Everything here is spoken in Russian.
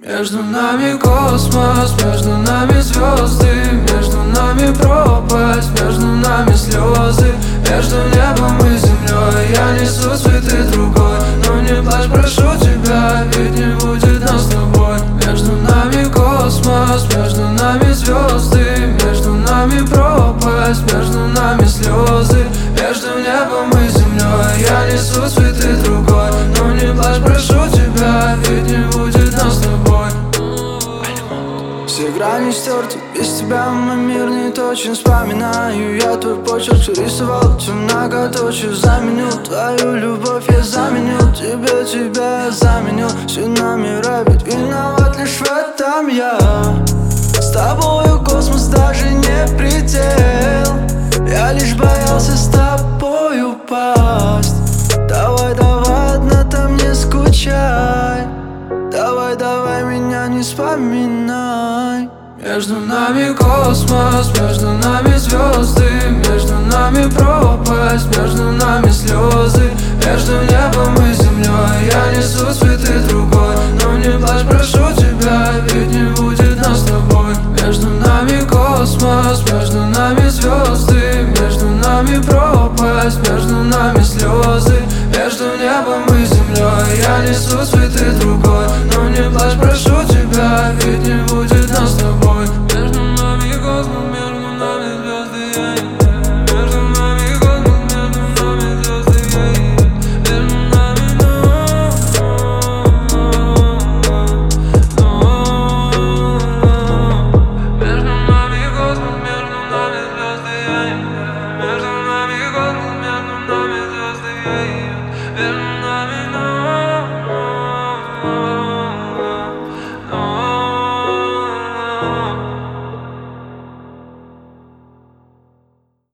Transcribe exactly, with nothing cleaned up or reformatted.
Между нами космос, между нами звезды, между нами пропасть, между нами слезы. Между небом и землей я несу цветы другой. Но не плачь, прошу тебя, ведь не будет нас с тобой. Между нами космос, между нами звезды, между нами пропасть, между нами слезы. Между небом и землей я несу цветы другой. Но не плачь, прошу тебя, ведь не будет нас с тобой. Все грани стерты, без тебя мой мир не точен. Вспоминаю я твой почерк, что рисовал все многоточие. Заменю твою любовь, я заменю тебя, тебя я заменю. Все нами рэпит, виноват лишь в этом я. С тобою космос даже не предел. Я лишь боялся с тобой упасть. Давай, давай, одна там не скучай. Давай, давай, меня не вспоминай. Между нами космос, между нами звезды, между нами пропасть, между нами слезы. Между небом и землей я несу цветы другой.